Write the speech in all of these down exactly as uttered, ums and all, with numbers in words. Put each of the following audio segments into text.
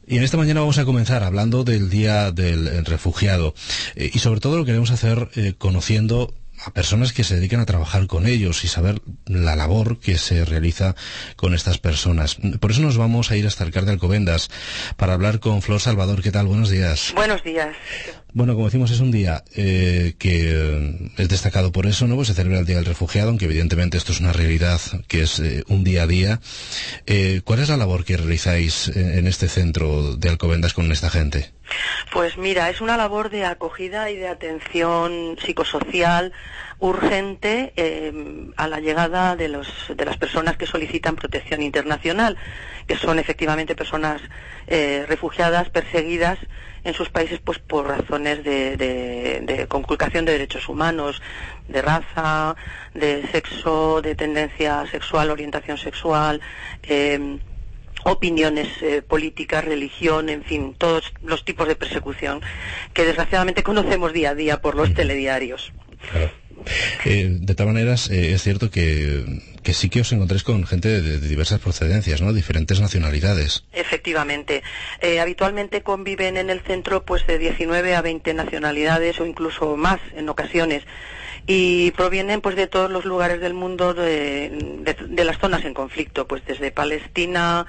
Y en esta mañana vamos a comenzar hablando del Día del Refugiado eh, y sobre todo lo queremos hacer eh, conociendo a personas que se dedican a trabajar con ellos y saber la labor que se realiza con estas personas. Por eso nos vamos a ir hasta el C A R de Alcobendas para hablar con Flor Salvador. ¿Qué tal? Buenos días. Buenos días. Bueno, como decimos, es un día eh, que es destacado por eso, ¿no? Pues se celebra el Día del Refugiado, aunque evidentemente esto es una realidad que es eh, un día a día. Eh, ¿Cuál es la labor que realizáis en este centro de Alcobendas con esta gente? Pues mira, es una labor de acogida y de atención psicosocial urgente eh, a la llegada de los de las personas que solicitan protección internacional, que son efectivamente personas eh, refugiadas, perseguidas en sus países pues por razones de, de, de conculcación de derechos humanos, de raza, de sexo, de tendencia sexual, orientación sexual, eh, opiniones eh, políticas, religión, en fin, todos los tipos de persecución que desgraciadamente conocemos día a día por los telediarios. Claro. Eh, de todas maneras, eh, es cierto que, que sí que os encontréis con gente de, de diversas procedencias, ¿no? Diferentes nacionalidades. Efectivamente. Eh, habitualmente conviven en el centro pues de diecinueve a veinte nacionalidades o incluso más en ocasiones. Y provienen pues de todos los lugares del mundo, de, de, de las zonas en conflicto, pues desde Palestina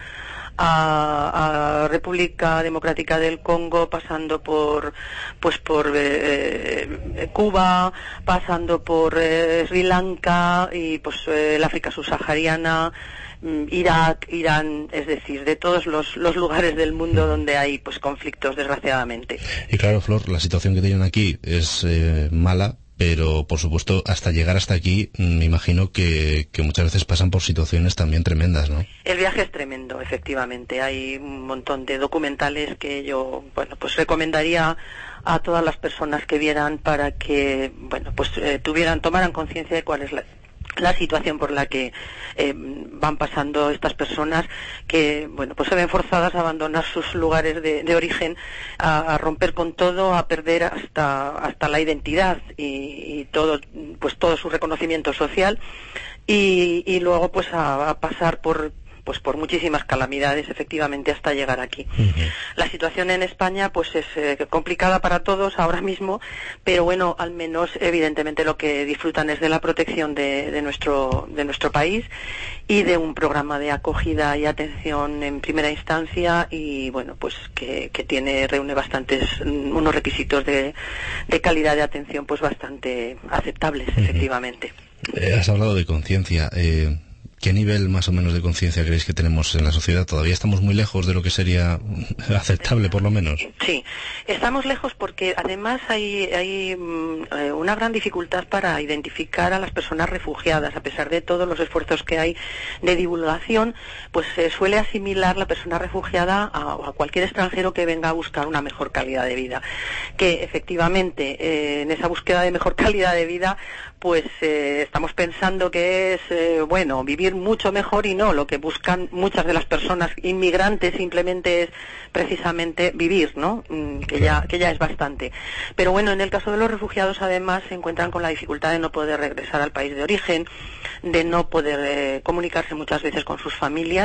a, a República Democrática del Congo, pasando por pues por eh, Cuba, pasando por eh, Sri Lanka y pues eh, el África subsahariana, Irak, Irán, es decir, de todos los, los lugares del mundo donde hay pues conflictos, desgraciadamente. Y claro, Flor, la situación que tienen aquí es eh, mala, pero por supuesto hasta llegar hasta aquí me imagino que, que muchas veces pasan por situaciones también tremendas, ¿no? El viaje es tremendo, efectivamente. Hay un montón de documentales que yo, bueno, pues recomendaría a todas las personas que vieran para que, bueno, pues eh, tuvieran, tomaran conciencia de cuál es la la situación por la que eh, van pasando estas personas que, bueno, pues se ven forzadas a abandonar sus lugares de, de origen, a, a romper con todo, a perder hasta hasta la identidad y, y todo, pues todo su reconocimiento social y, y luego pues a, a pasar por pues por muchísimas calamidades efectivamente hasta llegar aquí. Uh-huh. La situación en España pues es eh, complicada para todos ahora mismo, pero bueno, al menos evidentemente lo que disfrutan es de la protección de, de nuestro de nuestro país y de un programa de acogida y atención en primera instancia y bueno, pues que, que tiene reúne bastantes unos requisitos de, de calidad de atención pues bastante aceptables. Uh-huh. Efectivamente. Eh, has hablado de conciencia. Eh... ¿Qué nivel más o menos de conciencia creéis que tenemos en la sociedad? ¿Todavía estamos muy lejos de lo que sería aceptable, por lo menos? Sí, estamos lejos porque además hay, hay eh, una gran dificultad para identificar a las personas refugiadas. A pesar de todos los esfuerzos que hay de divulgación, pues se suele asimilar la persona refugiada a, a cualquier extranjero que venga a buscar una mejor calidad de vida. Que efectivamente, eh, en esa búsqueda de mejor calidad de vida, pues eh, estamos pensando que es, eh, bueno, vivir mucho mejor y no, lo que buscan muchas de las personas inmigrantes simplemente es precisamente vivir, ¿no? Que ya, que ya es bastante. Pero bueno, en el caso de los refugiados además se encuentran con la dificultad de no poder regresar al país de origen, de no poder eh, comunicarse muchas veces con sus familias,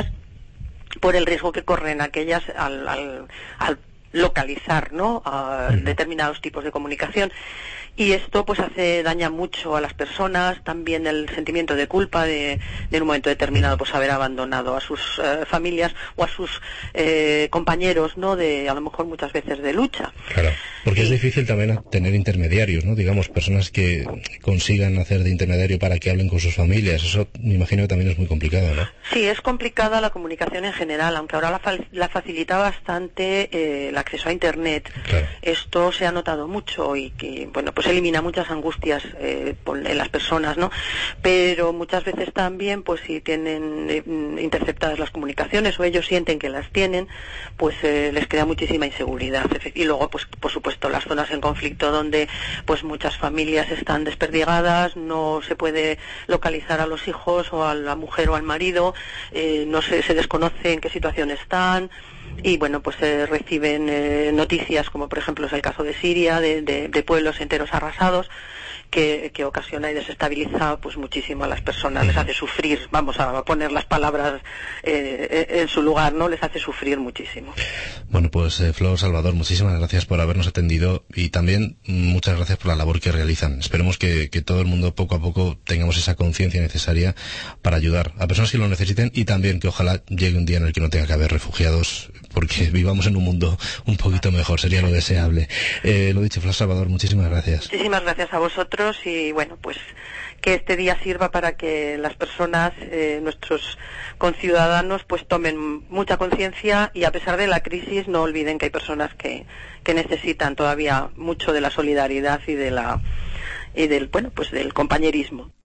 por el riesgo que corren aquellas al, al, al localizar, ¿no? A determinados tipos de comunicación. Y esto pues hace daña mucho a las personas, también el sentimiento de culpa de, de en un momento determinado pues haber abandonado a sus eh, familias o a sus eh, compañeros, ¿no? De a lo mejor muchas veces de lucha. Claro, porque y, es difícil también tener intermediarios, ¿no? Digamos, personas que consigan hacer de intermediario para que hablen con sus familias. Eso me imagino que también es muy complicado, ¿no? Sí, es complicada la comunicación en general, aunque ahora la, fa- la facilita bastante eh, el acceso a Internet. Claro. Esto se ha notado mucho y que, bueno, pues elimina muchas angustias eh, en las personas, ¿no? Pero muchas veces también, pues si tienen eh, interceptadas las comunicaciones o ellos sienten que las tienen, pues eh, les crea muchísima inseguridad. Y luego, pues por supuesto, las zonas en conflicto donde pues muchas familias están desperdigadas, no se puede localizar a los hijos o a la mujer o al marido, eh, no se, se desconoce en qué situación están. Y bueno, pues se eh, reciben eh, noticias como por ejemplo es el caso de Siria, de, de, de pueblos enteros arrasados que, que ocasiona y desestabiliza pues muchísimo a las personas, les hace sufrir, vamos a poner las palabras eh, en su lugar, ¿no? Les hace sufrir muchísimo. Bueno, pues eh, Flor, Salvador, muchísimas gracias por habernos atendido y también muchas gracias por la labor que realizan. Esperemos que, que todo el mundo poco a poco tengamos esa conciencia necesaria para ayudar a personas que lo necesiten y también que ojalá llegue un día en el que no tenga que haber refugiados, porque vivamos en un mundo un poquito mejor, sería lo deseable. Eh, lo dicho, Flor, Salvador, muchísimas gracias. Muchísimas gracias a vosotros y bueno, pues que este día sirva para que las personas, eh, nuestros conciudadanos, pues tomen mucha conciencia y a pesar de la crisis no olviden que hay personas que, que necesitan todavía mucho de la solidaridad y de la y del bueno pues del compañerismo.